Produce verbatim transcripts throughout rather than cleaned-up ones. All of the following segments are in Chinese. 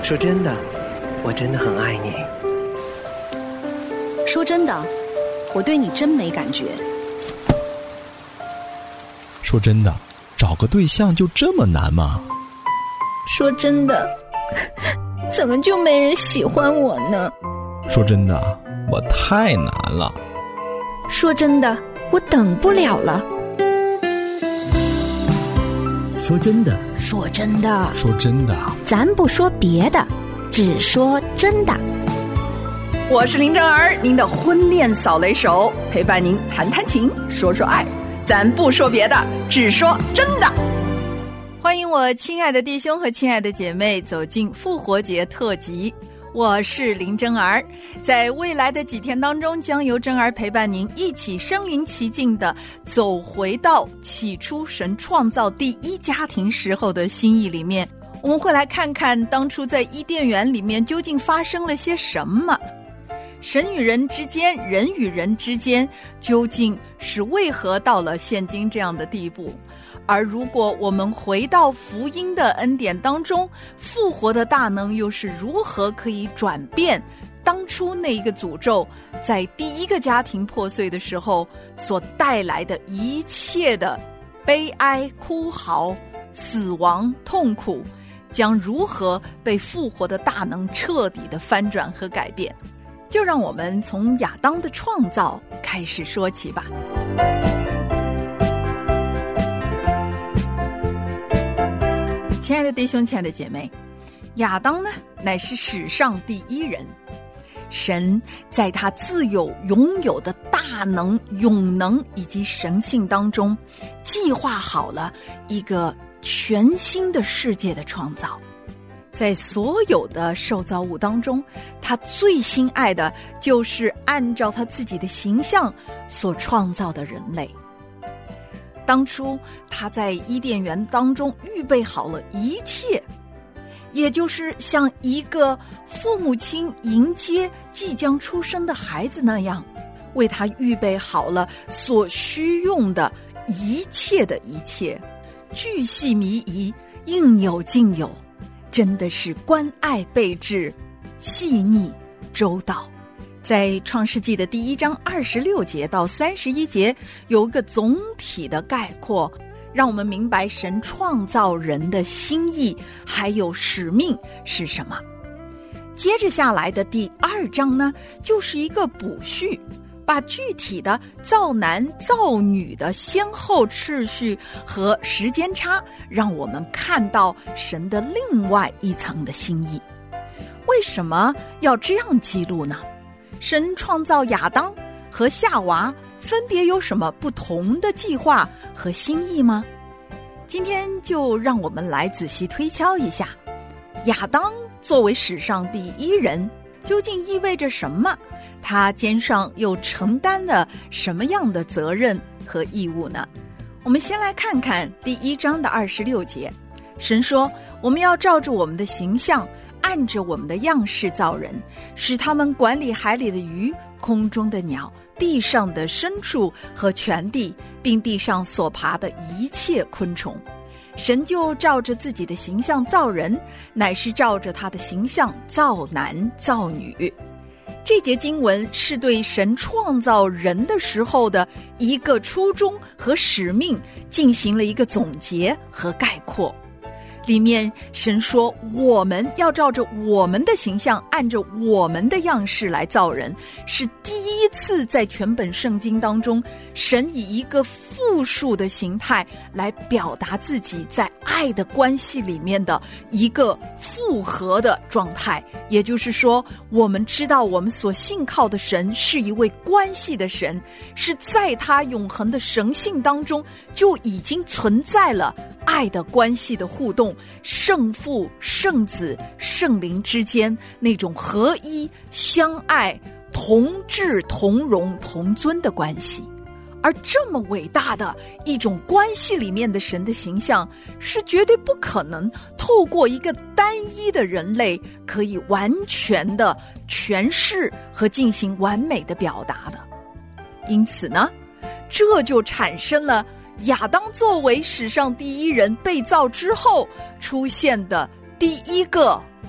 说真的，我真的很爱你。 说真的，我对你真没感觉。 说真的，找个对象就这么难吗？ 说真的，怎么就没人喜欢我呢？ 说真的，我太难了。 说真的，我等不了了。 说真的， 说真的， 说真的， 咱不说别的，只说真的。 我是林正儿，您的婚恋扫雷手，陪伴您谈谈情，说说爱，咱不说别的，只说真的。欢迎我亲爱的弟兄和亲爱的姐妹走进复活节特辑，我是林真儿。在未来的几天当中，将由真儿陪伴您一起身临其境的走回到起初神创造第一家庭时候的心意里面。我们会来看看当初在伊甸园里面究竟发生了些什么，神与人之间，人与人之间究竟是为何到了现今这样的地步。而如果我们回到福音的恩典当中，复活的大能又是如何可以转变当初那一个诅咒在第一个家庭破碎的时候所带来的一切的悲哀、哭嚎、死亡、痛苦，将如何被复活的大能彻底的翻转和改变。就让我们从亚当的创造开始说起吧。亲爱的弟兄，亲爱的姐妹，亚当呢，乃是史上第一人。神在他自有拥有的大能、永能以及神性当中，计划好了一个全新的世界的创造。在所有的受造物当中，他最心爱的就是按照他自己的形象所创造的人类。当初他在伊甸园当中预备好了一切，也就是像一个父母亲迎接即将出生的孩子那样，为他预备好了所需用的一切的一切，巨细靡遗，应有尽有，真的是关爱备至，细腻周到。在创世纪的第一章二十六节到三十一节有一个总体的概括，让我们明白神创造人的心意还有使命是什么。接着下来的第二章呢，就是一个补序，把具体的造男造女的先后次序和时间差，让我们看到神的另外一层的心意。为什么要这样记录呢？神创造亚当和夏娃分别有什么不同的计划和心意吗？今天就让我们来仔细推敲一下，亚当作为史上第一人，究竟意味着什么？他肩上又承担了什么样的责任和义务呢？我们先来看看第一章的二十六节。神说，我们要照着我们的形象，按着我们的样式造人，使他们管理海里的鱼、空中的鸟、地上的牲畜和全地，并地上所爬的一切昆虫。神就照着自己的形象造人，乃是照着他的形象造男造女。这节经文是对神创造人的时候的一个初衷和使命进行了一个总结和概括。里面神说，我们要照着我们的形象，按着我们的样式来造人，是第一次在全本圣经当中，神以一个复数的形态来表达自己在爱的关系里面的一个复合的状态。也就是说，我们知道我们所信靠的神是一位关系的神，是在他永恒的神性当中就已经存在了爱的关系的互动，圣父、圣子、圣灵之间那种合一、相爱、同质、同荣、同尊的关系。而这么伟大的一种关系里面的神的形象，是绝对不可能透过一个单一的人类可以完全的诠释和进行完美的表达的。因此呢，这就产生了亚当作为史上第一人被造之后出现的第一个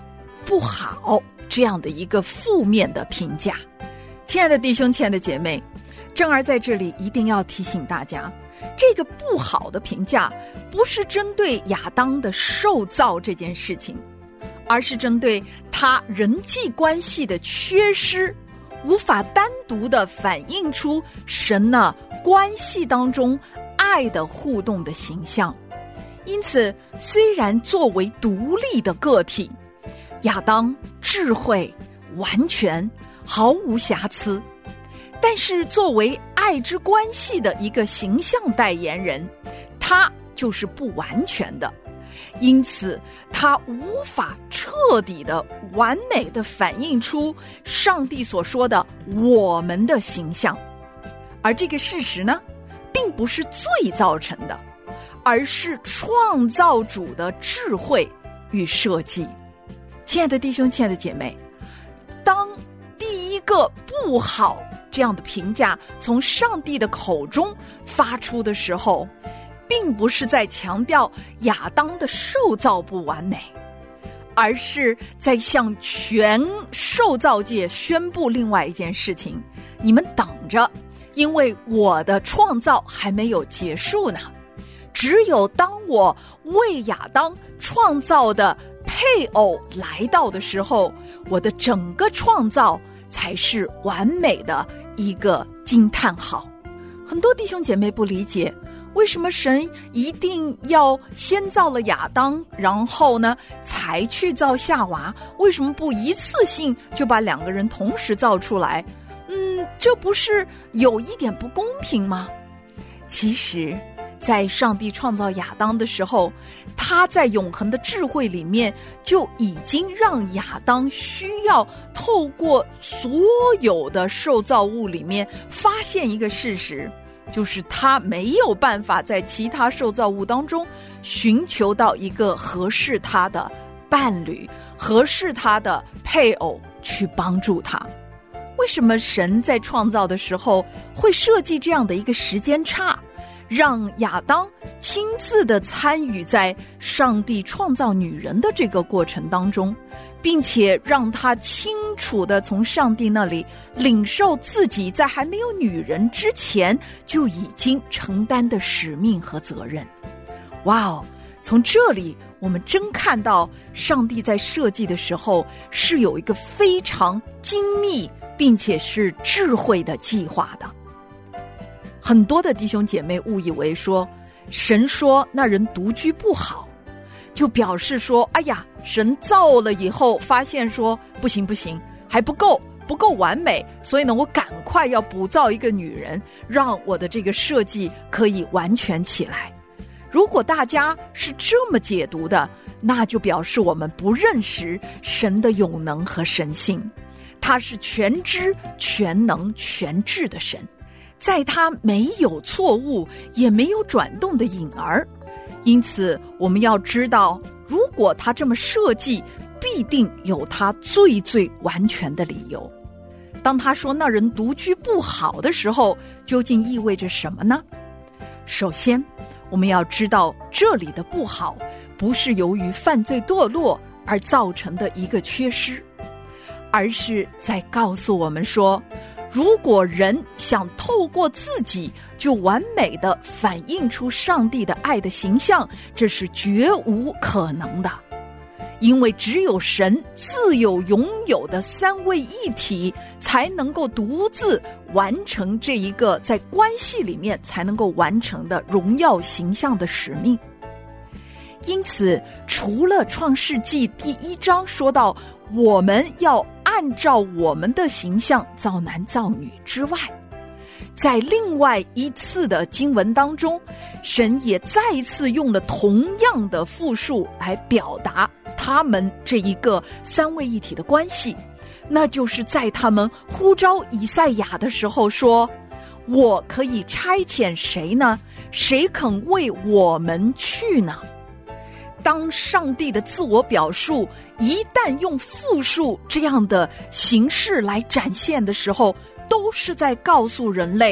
不好这样的一个负面的评价。亲爱的弟兄，亲爱的姐妹，正儿在这里一定要提醒大家，这个不好的评价不是针对亚当的受造这件事情，而是针对他人际关系的缺失，无法单独的反映出神呢关系当中爱的互动的形象。因此，虽然作为独立的个体，亚当智慧完全毫无瑕疵，但是作为爱之关系的一个形象代言人，他就是不完全的，因此他无法彻底的完美的反映出上帝所说的我们的形象。而这个事实呢，并不是罪造成的，而是创造主的智慧与设计。亲爱的弟兄，亲爱的姐妹，当第一个不好这样的评价从上帝的口中发出的时候，并不是在强调亚当的受造不完美，而是在向全受造界宣布另外一件事情：你们等着，因为我的创造还没有结束呢。只有当我为亚当创造的配偶来到的时候，我的整个创造才是完美的一个惊叹号。很多弟兄姐妹不理解，为什么神一定要先造了亚当，然后呢才去造夏娃？为什么不一次性就把两个人同时造出来？嗯，这不是有一点不公平吗？其实在上帝创造亚当的时候，他在永恒的智慧里面就已经让亚当需要透过所有的受造物里面发现一个事实，就是他没有办法在其他受造物当中寻求到一个合适他的伴侣，合适他的配偶去帮助他。为什么神在创造的时候会设计这样的一个时间差，让亚当亲自的参与在上帝创造女人的这个过程当中，并且让他清楚的从上帝那里领受自己在还没有女人之前就已经承担的使命和责任。哇哦，从这里我们真看到上帝在设计的时候是有一个非常精密并且是智慧的计划的。很多的弟兄姐妹误以为说，神说那人独居不好，就表示说，哎呀，神造了以后发现说不行不行，还不够不够完美，所以呢我赶快要补造一个女人，让我的这个设计可以完全起来。如果大家是这么解读的，那就表示我们不认识神的永能和神性。他是全知全能全智的神，在他没有错误也没有转动的影儿。因此我们要知道，如果他这么设计，必定有他最最完全的理由。当他说那人独居不好的时候，究竟意味着什么呢？首先我们要知道，这里的不好不是由于犯罪堕落而造成的一个缺失，而是在告诉我们说，如果人想透过自己就完美的反映出上帝的爱的形象，这是绝无可能的。因为只有神自有永有的三位一体，才能够独自完成这一个在关系里面才能够完成的荣耀形象的使命。因此除了创世纪第一章说到我们要按照我们的形象造男造女之外，在另外一次的经文当中，神也再一次用了同样的复数来表达他们这一个三位一体的关系，那就是在他们呼召以赛亚的时候说，我可以差遣谁呢？谁肯为我们去呢？当上帝的自我表述一旦用复数这样的形式来展现的时候，都是在告诉人类，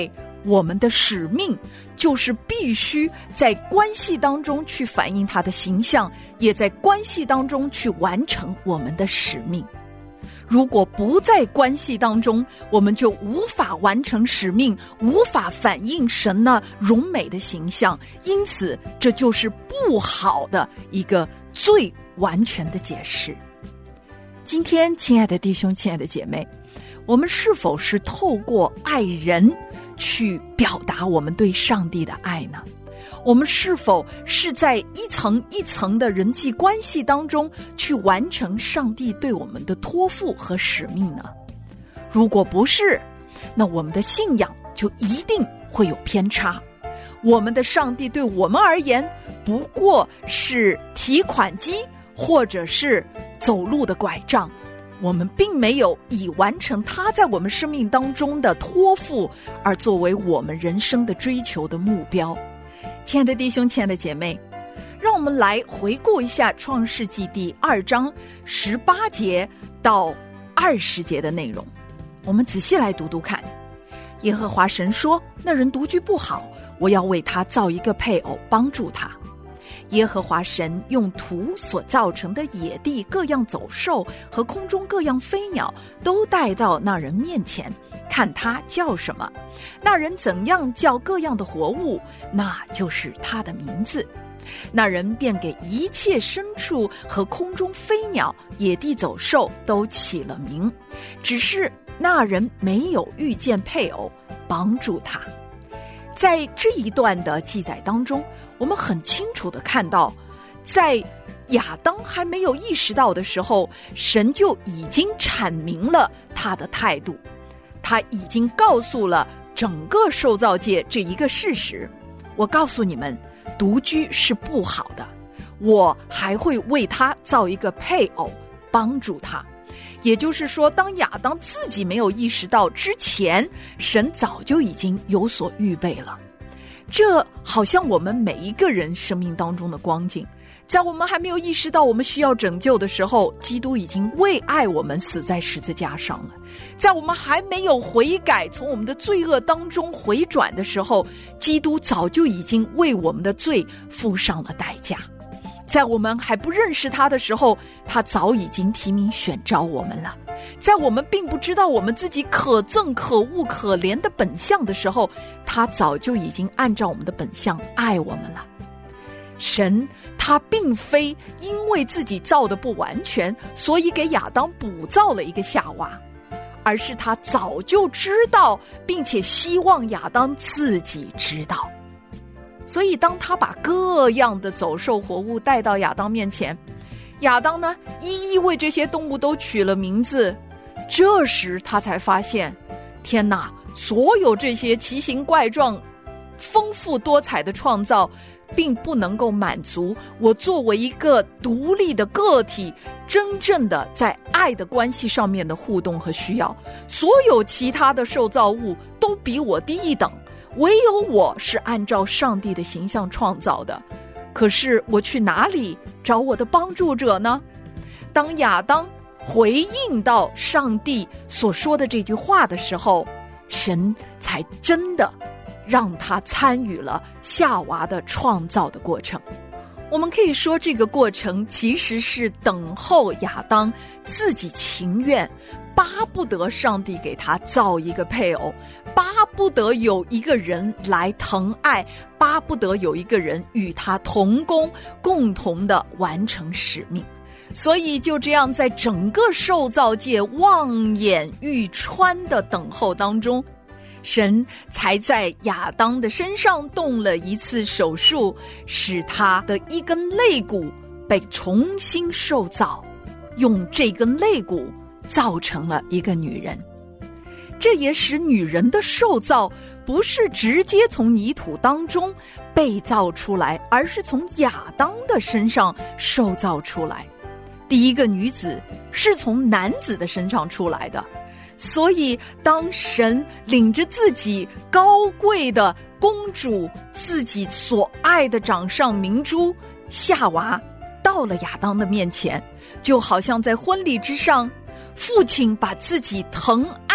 我们的使命就是必须在关系当中去反映他的形象，也在关系当中去完成我们的使命。如果不在关系当中，我们就无法完成使命，无法反映神那荣美的形象，因此这就是不好的一个最完全的解释。今天亲爱的弟兄亲爱的姐妹，我们是否是透过爱人去表达我们对上帝的爱呢？我们是否是在一层一层的人际关系当中去完成上帝对我们的托付和使命呢？如果不是，那我们的信仰就一定会有偏差。我们的上帝对我们而言不过是提款机或者是走路的拐杖，我们并没有以完成他在我们生命当中的托付而作为我们人生的追求的目标。亲爱的弟兄亲爱的姐妹，让我们来回顾一下创世纪第二章十八节到二十节的内容，我们仔细来读读看。耶和华神说，那人独居不好，我要为他造一个配偶帮助他。耶和华神用土所造成的野地各样走兽和空中各样飞鸟都带到那人面前，看他叫什么，那人怎样叫各样的活物，那就是他的名字。那人便给一切牲畜和空中飞鸟、野地走兽都起了名，只是那人没有遇见配偶帮助他。在这一段的记载当中，我们很清楚地看到，在亚当还没有意识到的时候，神就已经阐明了他的态度，他已经告诉了整个受造界这一个事实：我告诉你们，独居是不好的，我还会为他造一个配偶帮助他。也就是说，当亚当自己没有意识到之前，神早就已经有所预备了。这好像我们每一个人生命当中的光景，在我们还没有意识到我们需要拯救的时候，基督已经为爱我们死在十字架上了。在我们还没有悔改，从我们的罪恶当中回转的时候，基督早就已经为我们的罪付上了代价。在我们还不认识他的时候，他早已经提名选召我们了。在我们并不知道我们自己可憎可恶可怜的本相的时候，他早就已经按照我们的本相爱我们了。神他并非因为自己造的不完全，所以给亚当补造了一个夏娃，而是他早就知道，并且希望亚当自己知道。所以当他把各样的走兽活物带到亚当面前，亚当呢一一为这些动物都取了名字。这时他才发现，天哪，所有这些奇形怪状丰富多彩的创造并不能够满足我作为一个独立的个体真正的在爱的关系上面的互动和需要。所有其他的受造物都比我低一等，唯有我是按照上帝的形象创造的。可是我去哪里找我的帮助者呢？当亚当回应到上帝所说的这句话的时候，神才真的让他参与了夏娃的创造的过程。我们可以说，这个过程其实是等候亚当自己情愿，巴不得上帝给他造一个配偶，巴不得有一个人来疼爱，巴不得有一个人与他同工，共同的完成使命。所以就这样，在整个受造界望眼欲穿的等候当中，神才在亚当的身上动了一次手术，使他的一根肋骨被重新受造，用这根肋骨造成了一个女人。这也使女人的受造不是直接从泥土当中被造出来，而是从亚当的身上受造出来。第一个女子是从男子的身上出来的，所以当神领着自己高贵的公主，自己所爱的掌上明珠夏娃到了亚当的面前，就好像在婚礼之上，父亲把自己疼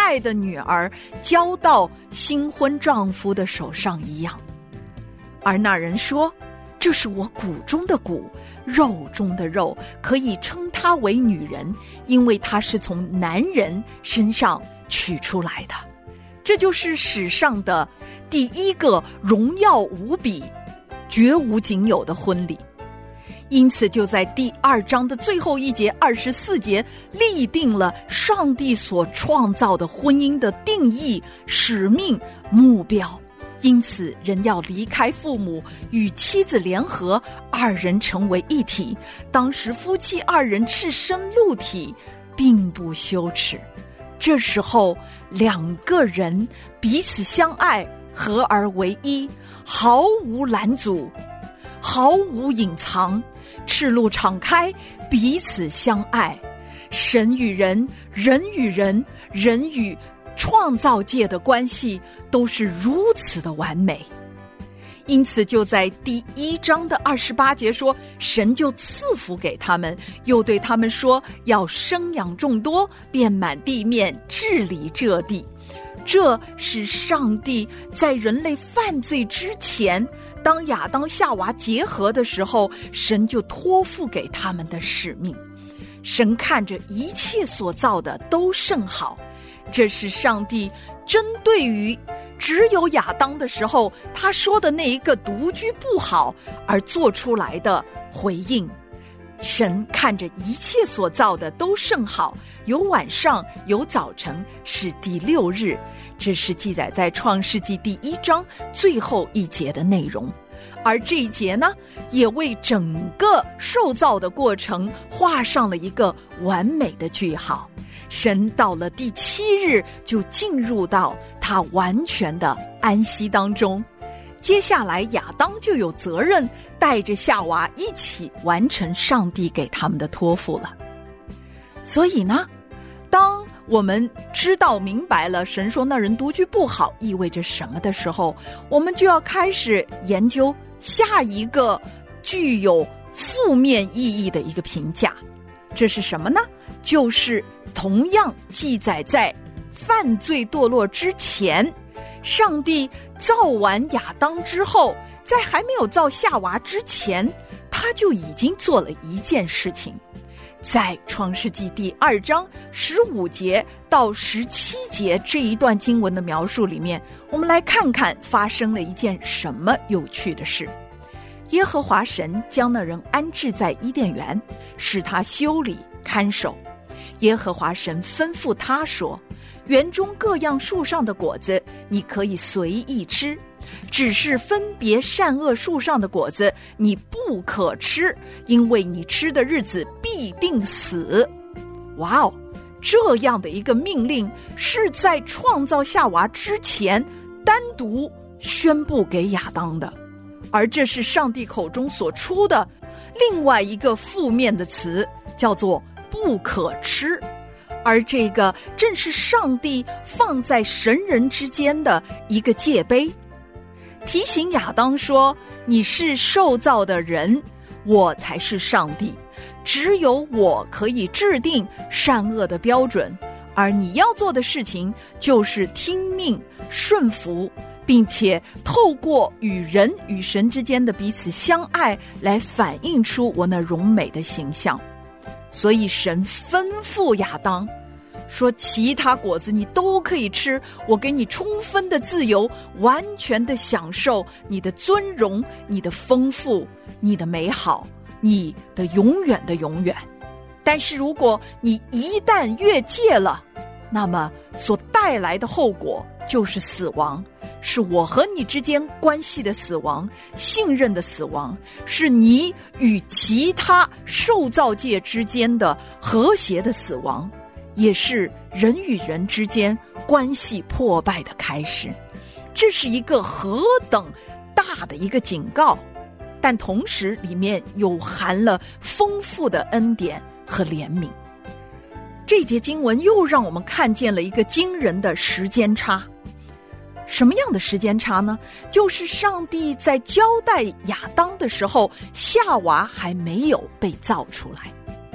爱的女儿交到新婚丈夫的手上一样。而那人说，这是我骨中的骨，肉中的肉，可以称她为女人，因为她是从男人身上取出来的。这就是史上的第一个荣耀无比、绝无仅有的婚礼。因此就在第二章的最后一节二十四节立定了上帝所创造的婚姻的定义、使命、目标。因此人要离开父母，与妻子联合，二人成为一体。当时夫妻二人赤身露体，并不羞耻。这时候两个人彼此相爱，合而为一，毫无拦阻，毫无隐藏，赤露敞开，彼此相爱。神与人，人与人，人与创造界的关系都是如此的完美。因此就在第一章的二十八节说，神就赐福给他们，又对他们说，要生养众多，遍满地面，治理这地。这是上帝在人类犯罪之前，当亚当夏娃结合的时候，神就托付给他们的使命。神看着一切所造的都甚好，这是上帝针对于只有亚当的时候他说的那一个独居不好而做出来的回应。神看着一切所造的都甚好，有晚上有早晨，是第六日。这是记载在创世纪第一章最后一节的内容。而这一节呢，也为整个受造的过程画上了一个完美的句号。神到了第七日就进入到他完全的安息当中。接下来亚当就有责任带着夏娃一起完成上帝给他们的托付了。所以呢，当我们知道明白了神说那人独居不好意味着什么的时候，我们就要开始研究下一个具有负面意义的一个评价。这是什么呢？就是同样记载在犯罪堕落之前，上帝造完亚当之后，在还没有造夏娃之前，他就已经做了一件事情。在创世纪第二章十五节到十七节这一段经文的描述里面，我们来看看发生了一件什么有趣的事。耶和华神将那人安置在伊甸园，使他修理看守。耶和华神吩咐他说，园中各样树上的果子你可以随意吃，只是分别善恶树上的果子你不可吃，因为你吃的日子必定死。哇哦，这样的一个命令是在创造夏娃之前单独宣布给亚当的，而这是上帝口中所出的另外一个负面的词，叫做不可吃。而这个正是上帝放在神人之间的一个戒碑，提醒亚当说，你是受造的人，我才是上帝，只有我可以制定善恶的标准，而你要做的事情就是听命顺服，并且透过与人与神之间的彼此相爱来反映出我那荣美的形象。所以神吩咐亚当说，其他果子你都可以吃，我给你充分的自由，完全的享受你的尊荣，你的丰富，你的美好，你的永远的永远。但是如果你一旦越界了，那么所带来的后果就是死亡，是我和你之间关系的死亡，信任的死亡，是你与其他受造界之间的和谐的死亡，也是人与人之间关系破败的开始。这是一个何等大的一个警告，但同时里面有含了丰富的恩典和怜悯。这节经文又让我们看见了一个惊人的时间差。什么样的时间差呢？就是上帝在交代亚当的时候，夏娃还没有被造出来。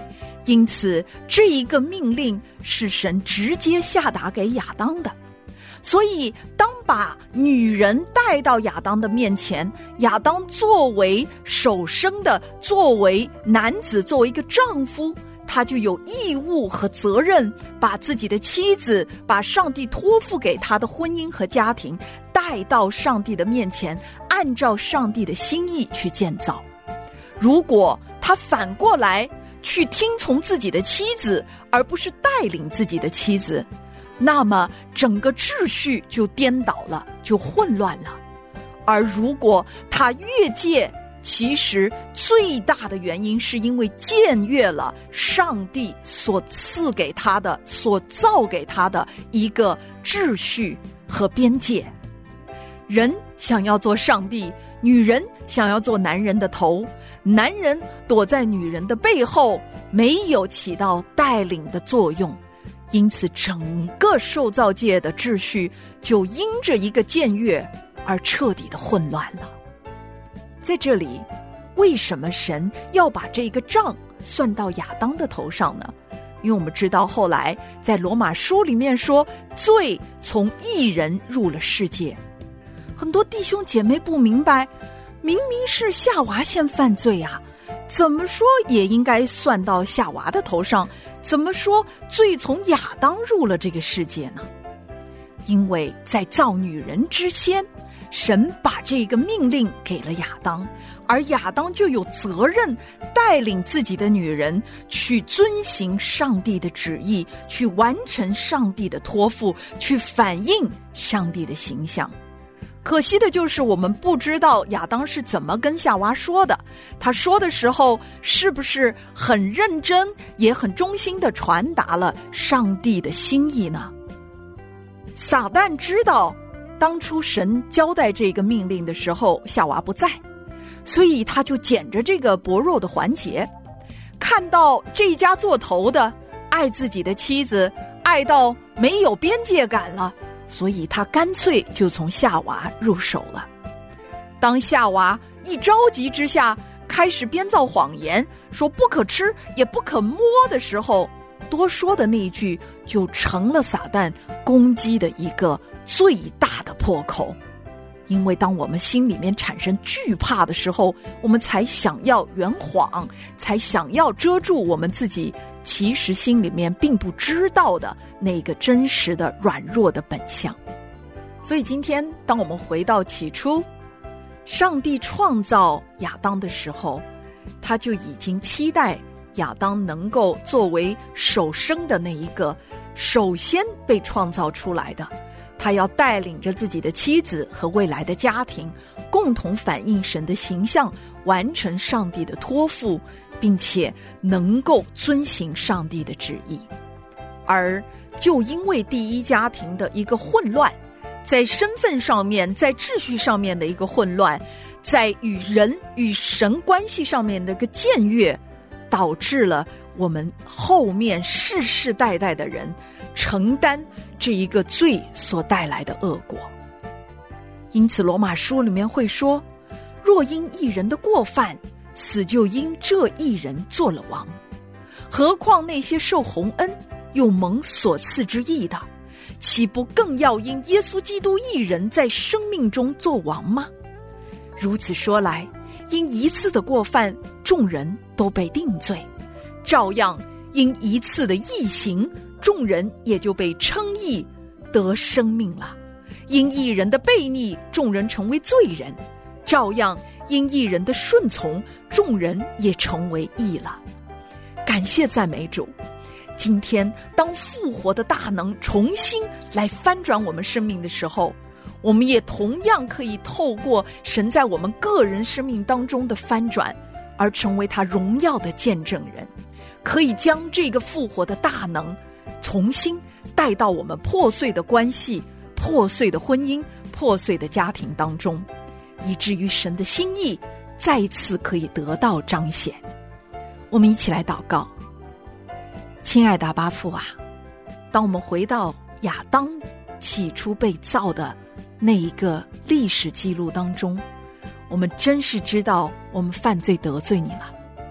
因此这一个命令是神直接下达给亚当的。所以当把女人带到亚当的面前，亚当作为首生的，作为男子，作为一个丈夫，他就有义务和责任把自己的妻子，把上帝托付给他的婚姻和家庭带到上帝的面前，按照上帝的心意去建造。如果他反过来去听从自己的妻子，而不是带领自己的妻子，那么整个秩序就颠倒了，就混乱了。而如果他越界，其实最大的原因是因为僭越了上帝所赐给他的，所造给他的一个秩序和边界。人想要做上帝，女人想要做男人的头，男人躲在女人的背后，没有起到带领的作用。因此整个受造界的秩序就因着一个僭越而彻底的混乱了。在这里，为什么神要把这个账算到亚当的头上呢？因为我们知道后来在罗马书里面说，罪从一人入了世界。很多弟兄姐妹不明白，明明是夏娃先犯罪啊，怎么说也应该算到夏娃的头上，怎么说罪从亚当入了这个世界呢？因为在造女人之先，神把这个命令给了亚当，而亚当就有责任带领自己的女人去遵行上帝的旨意，去完成上帝的托付，去反映上帝的形象。可惜的就是我们不知道亚当是怎么跟夏娃说的，他说的时候是不是很认真也很忠心地传达了上帝的心意呢？撒旦知道当初神交代这个命令的时候夏娃不在，所以他就捡着这个薄弱的环节，看到这一家做头的爱自己的妻子爱到没有边界感了，所以他干脆就从夏娃入手了。当夏娃一着急之下开始编造谎言，说不可吃也不可摸的时候，多说的那一句就成了撒旦攻击的一个最大的破口。因为当我们心里面产生惧怕的时候，我们才想要圆谎，才想要遮住我们自己其实心里面并不知道的那个真实的软弱的本相。所以今天当我们回到起初，上帝创造亚当的时候，他就已经期待亚当能够作为首生的那一个首先被创造出来的，他要带领着自己的妻子和未来的家庭，共同反映神的形象，完成上帝的托付，并且能够遵行上帝的旨意。而就因为第一家庭的一个混乱，在身份上面，在秩序上面的一个混乱，在与人与神关系上面的一个僭越，导致了我们后面世世代代的人承担这一个罪所带来的恶果。因此罗马书里面会说，若因一人的过犯，死就因这一人做了王，何况那些受洪恩又蒙所赐之义的，岂不更要因耶稣基督一人在生命中做王吗？如此说来，因一次的过犯，众人都被定罪，照样因一次的义行，众人也就被称义得生命了。因一人的悖逆，众人成为罪人，照样因一人的顺从，众人也成为义了。感谢赞美主，今天当复活的大能重新来翻转我们生命的时候，我们也同样可以透过神在我们个人生命当中的翻转，而成为他荣耀的见证人，可以将这个复活的大能重新带到我们破碎的关系、破碎的婚姻、破碎的家庭当中，以至于神的心意再一次可以得到彰显。我们一起来祷告。亲爱的阿爸父啊，当我们回到亚当起初被造的那一个历史记录当中，我们真是知道我们犯罪得罪你了。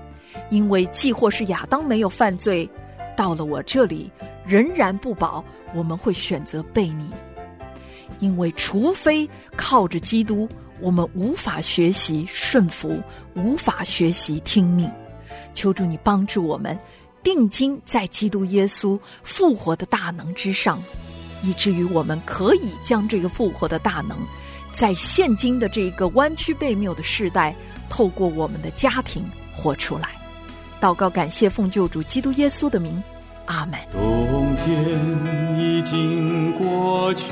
因为既或是亚当没有犯罪，到了我这里仍然不保，我们会选择悖逆。因为除非靠着基督，我们无法学习顺服，无法学习听命。求主你帮助我们定睛在基督耶稣复活的大能之上，以至于我们可以将这个复活的大能在现今的这个弯曲悖谬的世代，透过我们的家庭活出来。祷告感谢奉救主基督耶稣的名，阿们。 冬天已经过去，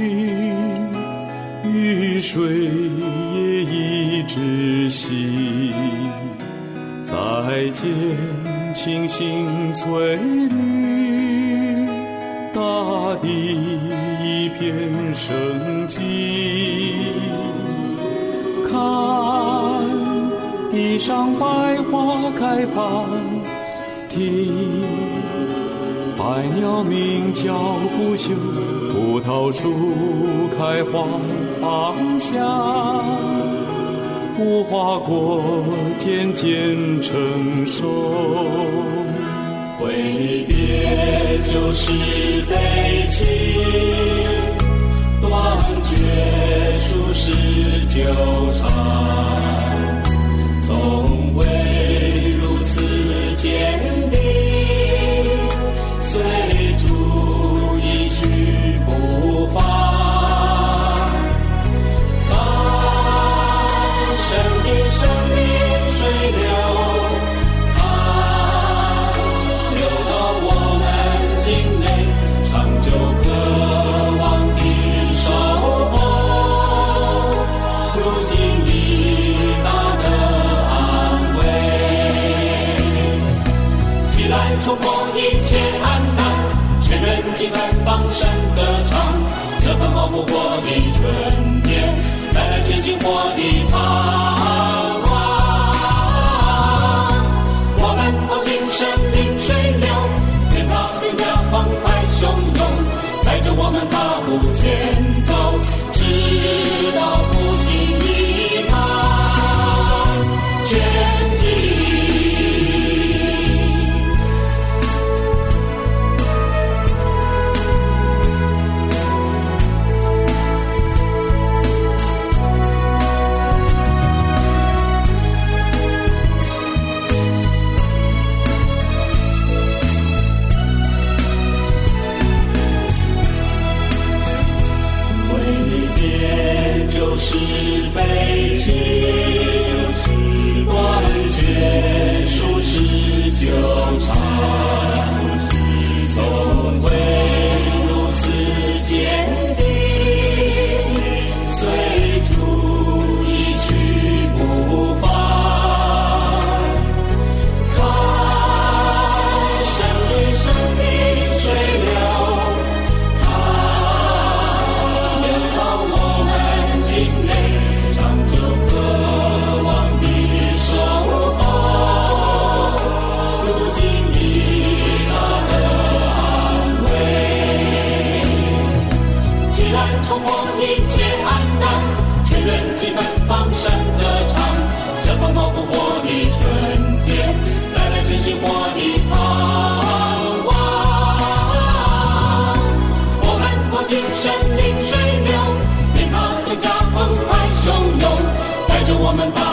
雨水也已止息，再见清新翠绿，大地一片生机。看地上百花开放，听百鸟鸣叫不休，葡萄树开花芳香，无花果渐渐成熟。挥别旧时悲情，断绝俗世纠缠，从未如此坚定，随主一去不返。看生命生命水流，看流到我们境内，长久渴望的守候，如今已大得安慰。起来冲破一切暗淡，全人几分放声歌唱，这份毛复活的春天，带来全新活的盼望。我们都经生命水流，愿它更加澎湃汹涌，带着我们大步前走，直到复兴已满全尽。就是悲情，断绝俗世纠缠，从未如此坚定，随主一去不返。看生命生命水流，冲破一切暗淡，全人几分放声歌唱，这风暴复活的春天，带来全新活的盼望。我们过尽生命水流，令它更加澎湃汹涌，带着我们